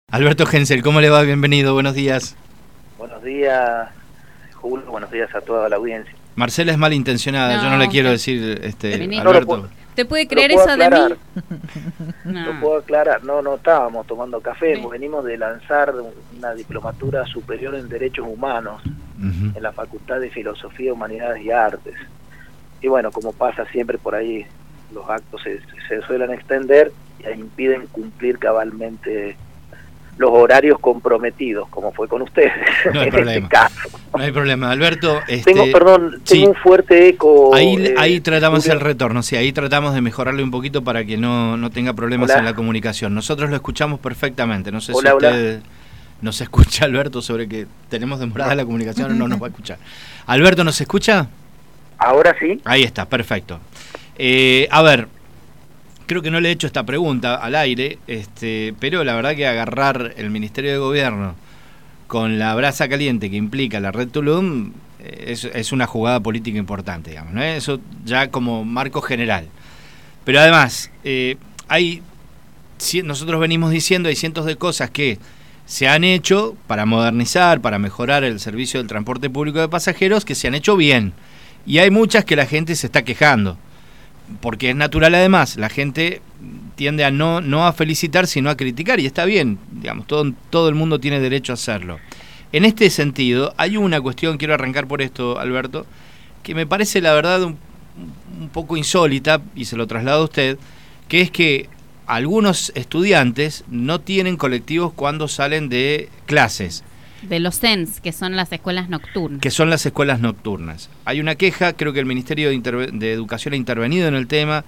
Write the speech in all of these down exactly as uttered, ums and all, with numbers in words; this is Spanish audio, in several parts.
Alberto Hensel, ¿cómo le va? Bienvenido, buenos días. Buenos días, Julio, buenos días a toda la audiencia. Marcela es malintencionada, no, yo no le quiero decir, este, Alberto. No, ¿Te puede creer eso aclarar. de mí? No. Lo puedo aclarar, no, no estábamos tomando café, sí. Venimos de lanzar una diplomatura superior en Derechos Humanos uh-huh. en la Facultad de Filosofía, Humanidades y Artes. Y bueno, como pasa siempre por ahí, los actos se, se suelen extender y impiden cumplir cabalmente los horarios comprometidos, como fue con ustedes. No hay en problema. Este caso. No hay problema, Alberto. Este, tengo, perdón, sí. tengo un fuerte eco. Ahí, eh, ahí tratamos Julio. el retorno, sí, ahí tratamos de mejorarle un poquito para que no, no tenga problemas Hola. en la comunicación. Nosotros lo escuchamos perfectamente. No sé Hola, si usted hola. nos escucha, Alberto, sobre que tenemos demorada la comunicación o no nos va a escuchar. Alberto, ¿nos escucha? Ahora sí. Ahí está, perfecto. Eh, a ver. Creo que no le he hecho esta pregunta al aire, este, pero la verdad que agarrar el Ministerio de Gobierno con la brasa caliente que implica la Red Tulum es, es una jugada política importante, digamos, ¿no? Eso ya como marco general. Pero además, eh, hay nosotros venimos diciendo, hay cientos de cosas que se han hecho para modernizar, para mejorar el servicio del transporte público de pasajeros, que se han hecho bien. Y hay muchas que la gente se está quejando. Porque es natural además, la gente tiende a no, no a felicitar, sino a criticar, y está bien, digamos, todo, todo el mundo tiene derecho a hacerlo. En este sentido, hay una cuestión, quiero arrancar por esto, Alberto, que me parece la verdad un, un poco insólita, y se lo traslado a usted, que es que algunos estudiantes no tienen colectivos cuando salen de clases. De los C E N S, que son las escuelas nocturnas. Que son las escuelas nocturnas. Hay una queja, creo que el Ministerio de, Interve- de Educación ha intervenido en el tema,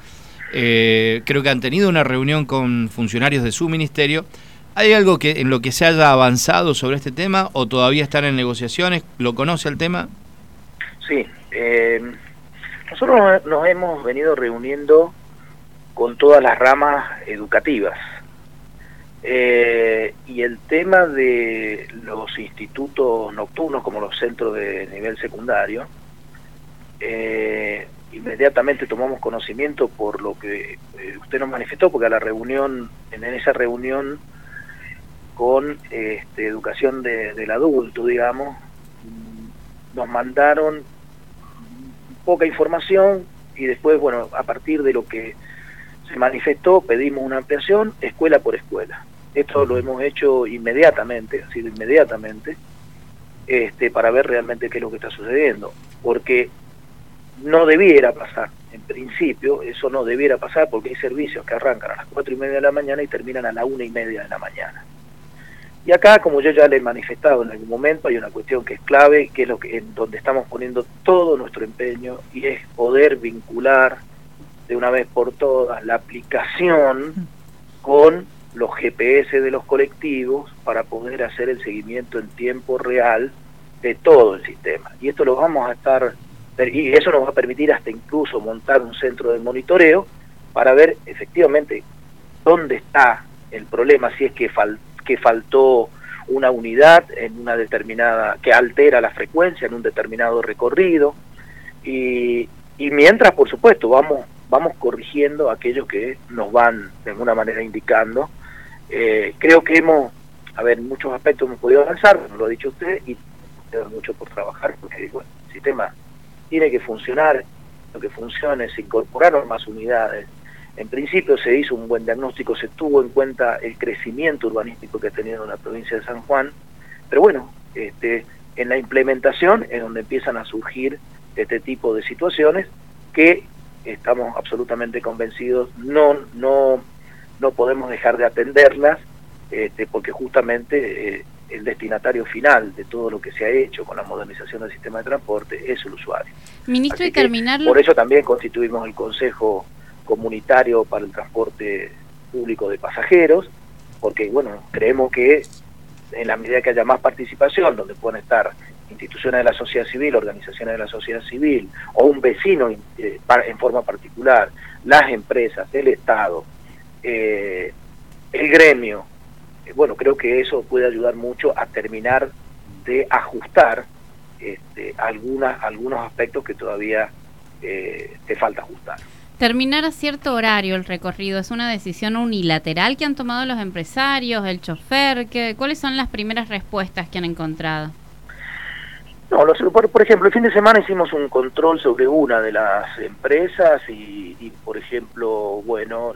eh, creo que han tenido una reunión con funcionarios de su ministerio. ¿Hay algo que en lo que se haya avanzado sobre este tema o todavía están en negociaciones? ¿Lo conoce el tema? Sí, eh, nosotros nos hemos venido reuniendo con todas las ramas educativas. Eh, y el tema de los institutos nocturnos como los centros de nivel secundario, eh, inmediatamente tomamos conocimiento por lo que eh, usted nos manifestó, porque a la reunión, en esa reunión con este, educación de, del adulto, digamos, nos mandaron poca información y después, bueno, a partir de lo que se manifestó, pedimos una ampliación escuela por escuela. Esto lo hemos hecho inmediatamente, ha sido inmediatamente, este, para ver realmente qué es lo que está sucediendo, porque no debiera pasar, en principio, eso no debiera pasar, porque hay servicios que arrancan a las cuatro y media de la mañana y terminan a la una y media de la mañana. Y acá, como yo ya le he manifestado en algún momento, hay una cuestión que es clave, que es lo que en donde estamos poniendo todo nuestro empeño, y es poder vincular de una vez por todas la aplicación con los G P S de los colectivos para poder hacer el seguimiento en tiempo real de todo el sistema. Y esto lo vamos a estar, y eso nos va a permitir hasta incluso montar un centro de monitoreo para ver efectivamente dónde está el problema, si es que, fal, que faltó una unidad en una determinada, que altera la frecuencia en un determinado recorrido, y, y mientras, por supuesto, vamos vamos corrigiendo aquellos que nos van de alguna manera indicando. Eh, creo que hemos, a ver, en muchos aspectos hemos podido avanzar, como lo ha dicho usted, y tenemos mucho por trabajar, porque bueno, el sistema tiene que funcionar, lo que funcione, se incorporaron más unidades. En principio se hizo un buen diagnóstico, se tuvo en cuenta el crecimiento urbanístico que ha tenido la provincia de San Juan, pero bueno, este, en la implementación es donde empiezan a surgir este tipo de situaciones que estamos absolutamente convencidos, no no no podemos dejar de atenderlas, este, porque justamente eh, el destinatario final de todo lo que se ha hecho con la modernización del sistema de transporte es el usuario. Ministro, y terminarlo. Por eso también constituimos el Consejo Comunitario para el Transporte Público de Pasajeros, porque bueno, creemos que en la medida que haya más participación, donde pueden estar instituciones de la sociedad civil, organizaciones de la sociedad civil, o un vecino eh, para, en forma particular, las empresas, el Estado, eh, el gremio, eh, bueno, creo que eso puede ayudar mucho a terminar de ajustar este, algunas, algunos aspectos que todavía eh, te falta ajustar. Terminar a cierto horario el recorrido, ¿es una decisión unilateral que han tomado los empresarios, el chofer? ¿Qué, ¿Cuáles son las primeras respuestas que han encontrado? No, los, por, por ejemplo, el fin de semana hicimos un control sobre una de las empresas y, y por ejemplo, bueno,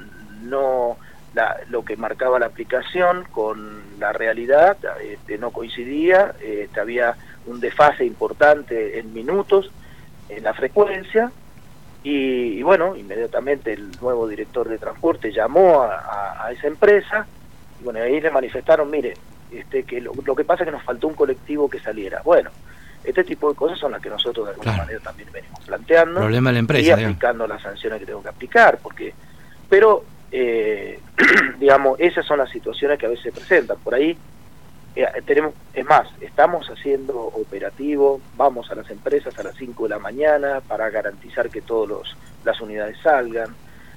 no la, lo que marcaba la aplicación con la realidad este, no coincidía, este, había un desfase importante en minutos en la frecuencia y, y bueno, inmediatamente el nuevo director de transporte llamó a, a, a esa empresa y bueno, ahí le manifestaron, mire, este, que lo, lo que pasa es que nos faltó un colectivo que saliera. Bueno, este tipo de cosas son las que nosotros de alguna claro. manera también venimos planteando. Problema de la empresa, y aplicando digamos. las sanciones que tengo que aplicar, porque pero eh, digamos, esas son las situaciones que a veces se presentan. Por ahí eh, tenemos, es más, estamos haciendo operativo, vamos a las empresas a las cinco de la mañana para garantizar que todos los las unidades salgan,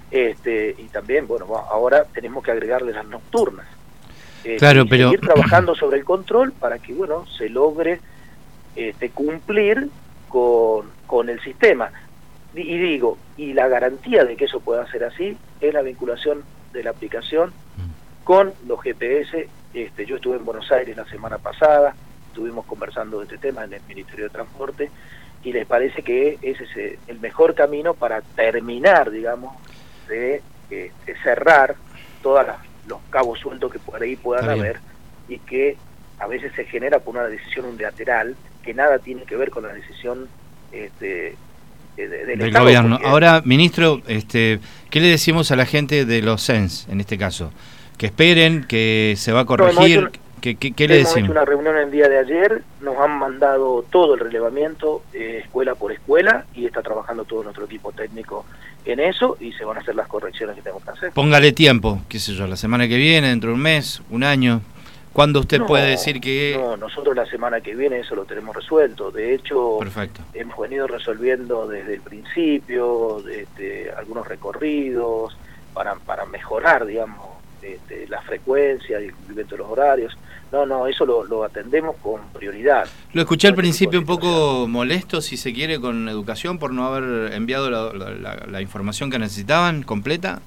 este y también, bueno, ahora tenemos que agregarle las nocturnas. Eh, claro, y pero seguir trabajando sobre el control para que, bueno, se logre Este, cumplir con, con el sistema. Y, y digo, y la garantía de que eso pueda ser así es la vinculación de la aplicación con los G P S. Este, yo estuve en Buenos Aires la semana pasada, estuvimos conversando de este tema en el Ministerio de Transporte, y les parece que ese es el mejor camino para terminar, digamos, de, de, de cerrar todos los cabos sueltos que por ahí puedan haber, y que a veces se genera por una decisión unilateral que nada tiene que ver con la decisión este, de, de, del, del Estado, gobierno. Porque... Ahora, ministro, este, ¿qué le decimos a la gente de los C E N S en este caso? Que esperen, que se va a corregir. No, ¿Qué, qué, qué le hemos decimos? hecho una reunión el día de ayer, nos han mandado todo el relevamiento eh, escuela por escuela y está trabajando todo nuestro equipo técnico en eso y se van a hacer las correcciones que tenemos que hacer. Póngale tiempo, qué sé yo, la semana que viene, dentro de un mes, un año. ¿Cuándo usted no, puede decir que...? No, nosotros la semana que viene eso lo tenemos resuelto. De hecho, perfecto. Hemos venido resolviendo desde el principio este, algunos recorridos para, para mejorar, digamos, este, la frecuencia y el cumplimiento de los horarios. No, no, eso lo, lo atendemos con prioridad. Lo escuché al principio un poco molesto, si se quiere, con educación por no haber enviado la, la, la, la información que necesitaban, completa.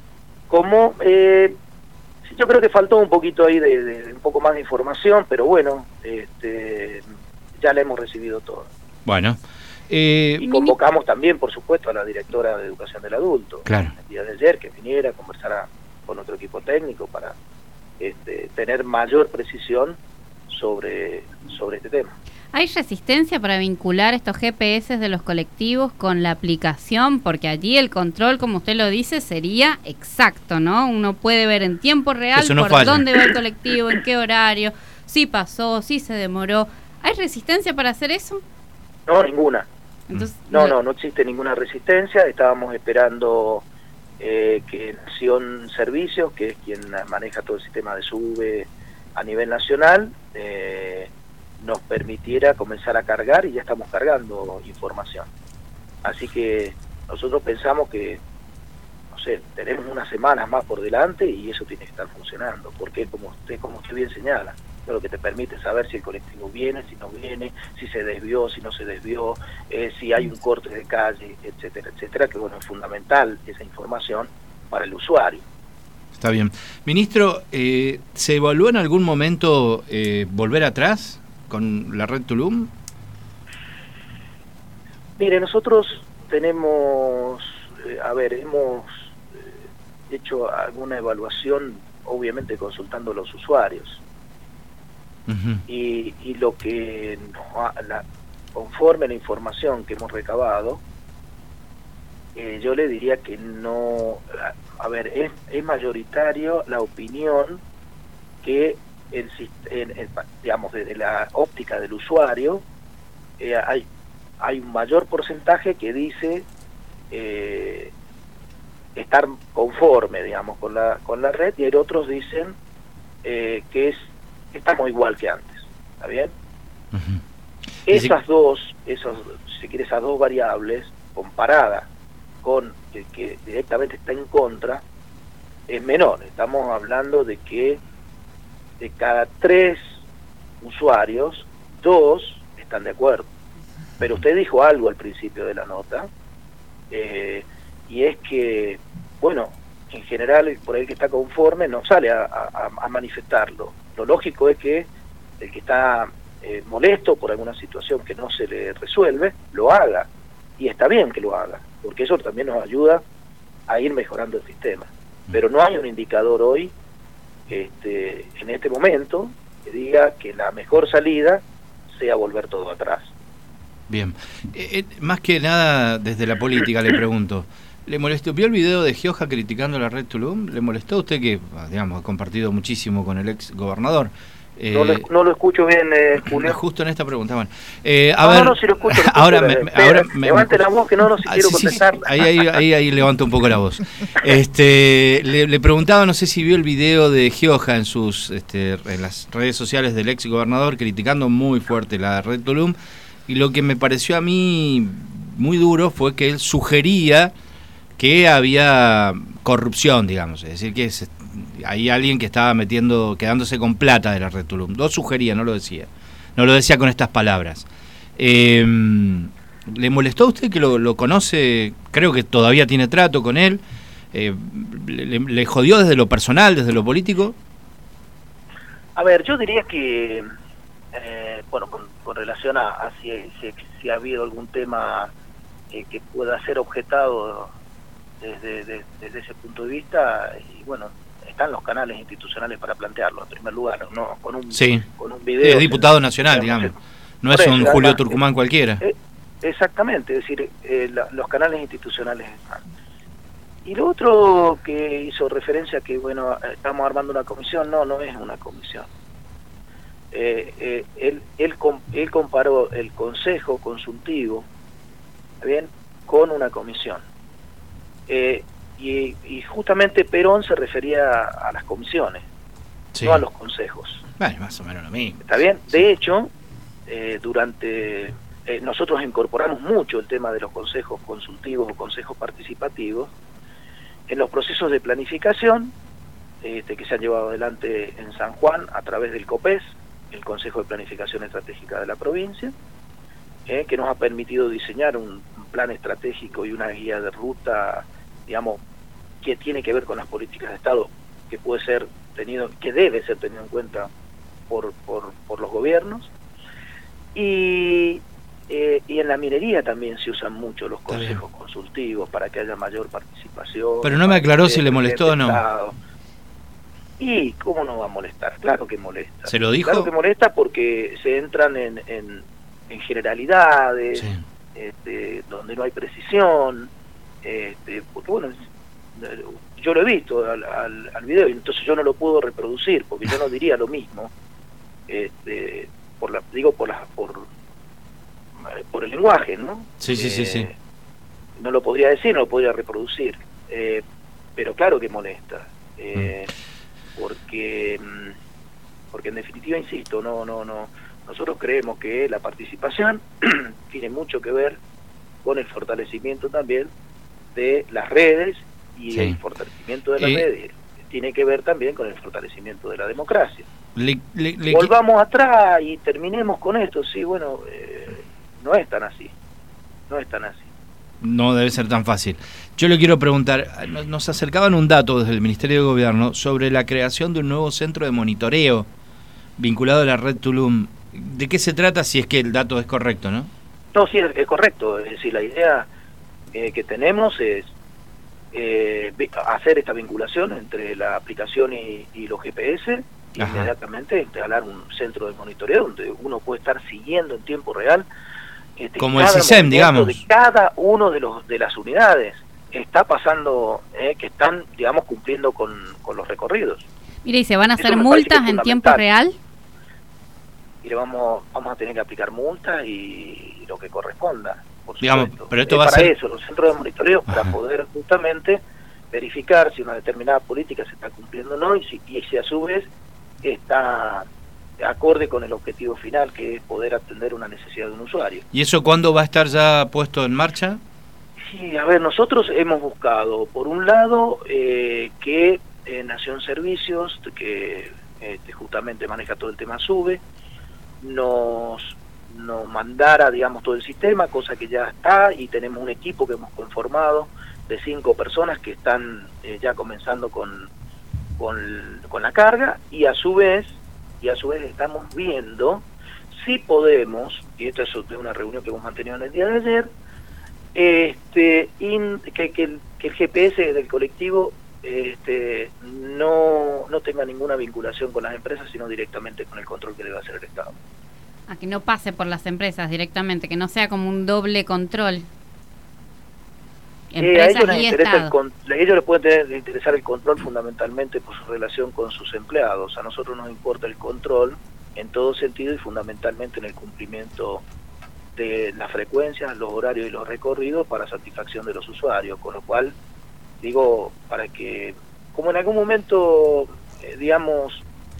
¿Cómo? Eh... Yo creo que faltó un poquito ahí de, de, de un poco más de información, pero bueno, este, ya la hemos recibido toda. Bueno. Eh, y convocamos también, por supuesto, a la directora de Educación del Adulto. Claro. El día de ayer, que viniera, conversara con nuestro equipo técnico para este, tener mayor precisión sobre, sobre este tema. ¿Hay resistencia para vincular estos G P S de los colectivos con la aplicación? Porque allí el control, como usted lo dice, sería exacto, ¿no? Uno puede ver en tiempo real no por falla. dónde va el colectivo, en qué horario, si pasó, si se demoró. ¿Hay resistencia para hacer eso? No, ninguna. Entonces, no, no, no existe ninguna resistencia. Estábamos esperando eh, que Nación Servicios, que es quien maneja todo el sistema de SUBE a nivel nacional, eh, nos permitiera comenzar a cargar y ya estamos cargando información. Así que nosotros pensamos que, no sé, tenemos unas semanas más por delante y eso tiene que estar funcionando, porque como usted, como usted bien señala, es lo que te permite saber si el colectivo viene, si no viene, si se desvió, si no se desvió, eh, si hay un corte de calle, etcétera, etcétera, que bueno, es fundamental esa información para el usuario. Está bien. Ministro, eh, ¿se evaluó en algún momento eh, volver atrás con la red Tulum? Mire, nosotros tenemos, eh, a ver, hemos eh, hecho alguna evaluación, obviamente consultando a los usuarios. Uh-huh. y, y lo que nos, la, conforme a la información que hemos recabado, eh, yo le diría que no, a, a ver, es, es mayoritario la opinión que El, el, el, digamos, desde la óptica del usuario, eh, hay, hay un mayor porcentaje que dice eh, estar conforme, digamos, con la con la red, y hay otros dicen eh, que es que estamos igual que antes, ¿está bien? Uh-huh. Esas si... dos, esos, si quieres, esas dos variables comparadas con el que directamente está en contra es menor. Estamos hablando de que de cada tres usuarios, dos están de acuerdo. Pero usted dijo algo al principio de la nota, eh, y es que, bueno, en general, por el que está conforme no sale a, a, a manifestarlo. Lo lógico es que el que está eh, molesto por alguna situación que no se le resuelve, lo haga. Y está bien que lo haga, porque eso también nos ayuda a ir mejorando el sistema. Pero no hay un indicador hoy, este, en este momento, que diga que la mejor salida sea volver todo atrás. Bien. Eh, eh, más que nada, desde la política le pregunto, ¿le molestó? ¿Vio el video de Gioja criticando la red Tulum? ¿Le molestó a usted que, digamos, ha compartido muchísimo con el ex gobernador? Eh, no, lo, no lo escucho bien, eh, Julio. Justo en esta pregunta, bueno. Eh, a no, ver, no, no, si lo escucho. Lo escucho ahora me, me, ahora me, levante me, la voz, que no, no, si ah, quiero sí, contestar. Sí, ahí, ahí, ahí, ahí levanto un poco la voz. Este, le, le preguntaba, no sé si vio el video de Gioja en sus, este, en las redes sociales del ex gobernador criticando muy fuerte la red Tulum, y lo que me pareció a mí muy duro fue que él sugería que había corrupción, digamos, es decir, que se, hay alguien que estaba metiendo, quedándose con plata de la red Tulum. Lo sugería, no lo decía. No lo decía con estas palabras. Eh, ¿Le molestó a usted que lo, lo conoce? Creo que todavía tiene trato con él. Eh, le, ¿Le jodió desde lo personal, desde lo político? A ver, yo diría que, eh, bueno, con, con relación a, a si, si, si ha habido algún tema eh, que pueda ser objetado desde, de, desde ese punto de vista, y bueno, están los canales institucionales para plantearlo, en primer lugar, ¿no? Con un, sí. con un video. Es diputado nacional, digamos. No es un Julio además, Tucumán eh, cualquiera. Eh, exactamente, es decir, eh, la, los canales institucionales están. Y lo otro que hizo referencia que, bueno, estamos armando una comisión, no, no es una comisión. Eh, eh, él, él, él comparó el Consejo Consultivo, ¿bien?, con una comisión. Eh, y, y justamente Perón se refería a las comisiones, sí, no a los consejos. Bueno, más o menos lo mismo. ¿Está bien? Sí. De hecho, eh, durante eh, nosotros incorporamos mucho el tema de los consejos consultivos o consejos participativos en los procesos de planificación este, que se han llevado adelante en San Juan a través del COPES, el Consejo de Planificación Estratégica de la provincia, eh, que nos ha permitido diseñar un, un plan estratégico y una guía de ruta, digamos, que tiene que ver con las políticas de Estado, que puede ser tenido, que debe ser tenido en cuenta por, por, por los gobiernos. Y, eh, y en la minería también se usan mucho los consejos consultivos para que haya mayor participación. Pero no me aclaró si le molestó o no. Estado. Y cómo no va a molestar, claro que molesta. ¿Se lo dijo? Claro que molesta porque se entran en, en, en generalidades, sí, este, donde no hay precisión, este, porque bueno, yo lo he visto al, al, al video y entonces yo no lo puedo reproducir porque yo no diría lo mismo, este, por la, digo por la, por por el lenguaje, ¿no? Sí, sí, eh, sí, sí. No lo podría decir, no lo podría reproducir, eh, pero claro que molesta, eh, mm. porque porque en definitiva, insisto, no, no, no, nosotros creemos que la participación tiene mucho que ver con el fortalecimiento también de las redes y sí, el fortalecimiento de las eh, redes tiene que ver también con el fortalecimiento de la democracia. Le, le, le, Volvamos atrás y terminemos con esto. Sí, bueno, eh, no es tan así, no es tan así. No debe ser tan fácil. Yo le quiero preguntar, nos acercaban un dato desde el Ministerio de Gobierno sobre la creación de un nuevo centro de monitoreo vinculado a la red Tulum. ¿De qué se trata, si es que el dato es correcto, no? No, sí, es, es correcto. Es decir, la idea eh, que tenemos es eh, hacer esta vinculación entre la aplicación y, y los G P S, y ajá, inmediatamente instalar un centro de monitoreo donde uno puede estar siguiendo en tiempo real este, como el CISEM, digamos, de cada uno de los de las unidades está pasando, eh, que están, digamos, cumpliendo con, con los recorridos. Mire, ¿y se van a hacer multas en tiempo real? Y le vamos vamos a tener que aplicar multas y, y lo que corresponda, por digamos, supuesto. Pero esto eh, va para a ser... eso, los centros de monitoreo, ajá, para poder justamente verificar si una determinada política se está cumpliendo o no, y si, y si a su vez está acorde con el objetivo final, que es poder atender una necesidad de un usuario. ¿Y eso cuándo va a estar ya puesto en marcha? Sí, a ver, nosotros hemos buscado, por un lado, eh, que eh, Nación Servicios, que este, justamente maneja todo el tema SUBE, nos nos mandara, digamos, todo el sistema, cosa que ya está, y tenemos un equipo que hemos conformado de cinco personas que están eh, ya comenzando con, con, con la carga, y a su vez, y a su vez estamos viendo si podemos, y esto es de una reunión que hemos mantenido en el día de ayer, este, in, que, que, el, que el G P S del colectivo este, no, no tenga ninguna vinculación con las empresas, sino directamente con el control que debe hacer el Estado. A que no pase por las empresas directamente, que no sea como un doble control. Eh, a ellos les interesa el con, a ellos les puede tener, interesar el control fundamentalmente por su relación con sus empleados. A nosotros nos importa el control en todo sentido y fundamentalmente en el cumplimiento de las frecuencias, los horarios y los recorridos para satisfacción de los usuarios, con lo cual digo, para que, como en algún momento, eh, digamos,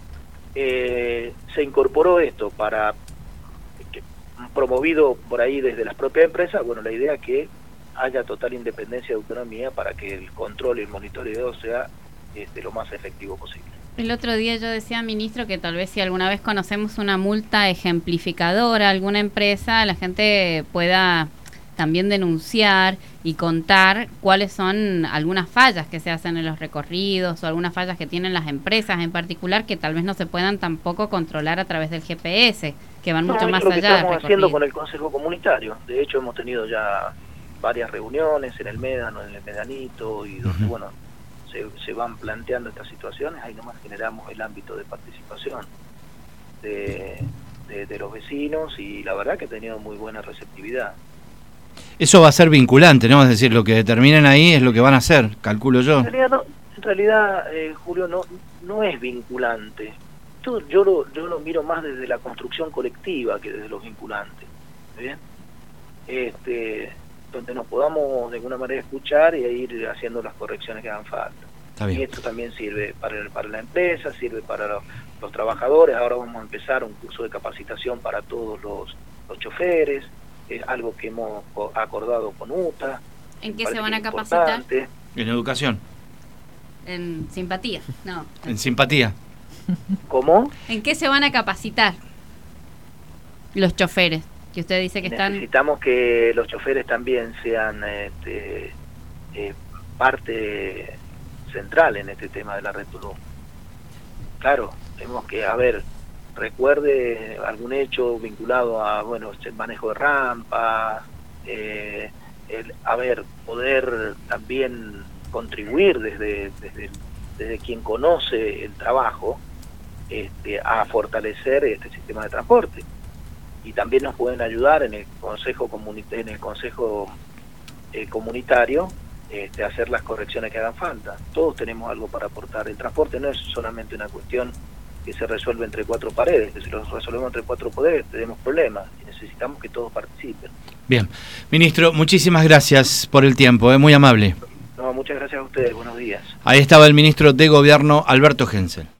eh, se incorporó esto para, que, promovido por ahí desde las propias empresas, bueno, la idea es que haya total independencia y autonomía para que el control y el monitoreo sea este, lo más efectivo posible. El otro día yo decía, ministro, que tal vez si alguna vez conocemos una multa ejemplificadora a alguna empresa, la gente pueda también denunciar y contar cuáles son algunas fallas que se hacen en los recorridos o algunas fallas que tienen las empresas en particular que tal vez no se puedan tampoco controlar a través del G P S, que van no, mucho más allá. Es lo que estamos haciendo con el Consejo Comunitario. De hecho, hemos tenido ya varias reuniones en el Médano, en el Medanito, y donde, uh-huh. bueno, se, se van planteando estas situaciones. Ahí nomás generamos el ámbito de participación de, de, de los vecinos, y la verdad que ha tenido muy buena receptividad. Eso va a ser vinculante, ¿no? Es decir, lo que determinen ahí es lo que van a hacer, calculo yo. En realidad, no, en realidad eh, Julio, no no es vinculante. Yo, yo, lo, yo lo miro más desde la construcción colectiva que desde los vinculantes. ¿Bien? Este, donde nos podamos de alguna manera escuchar y ir haciendo las correcciones que hagan falta. Está bien. Y esto también sirve para, el, para la empresa, sirve para los, los trabajadores. Ahora vamos a empezar un curso de capacitación para todos los, los choferes. Es algo que hemos acordado con U T A. ¿En qué se van a capacitar? En educación. En simpatía, no. En simpatía. ¿Cómo? ¿En qué se van a capacitar los choferes? Que usted dice que están... Necesitamos que los choferes también sean este, eh, parte central en este tema de la red Tulum. Claro, tenemos que, a ver, recuerde algún hecho vinculado a, bueno, el manejo de rampas, eh, el, a ver, poder también contribuir desde, desde, desde quien conoce el trabajo este, a fortalecer este sistema de transporte. Y también nos pueden ayudar en el consejo comunitario, en el consejo eh, comunitario este, a hacer las correcciones que hagan falta. Todos tenemos algo para aportar. El transporte no es solamente una cuestión que se resuelve entre cuatro paredes, que si lo resolvemos entre cuatro paredes tenemos problemas y necesitamos que todos participen. Bien. Ministro, muchísimas gracias por el tiempo, ¿eh? Muy amable. No, muchas gracias a ustedes, buenos días. Ahí estaba el ministro de Gobierno, Alberto Hensel.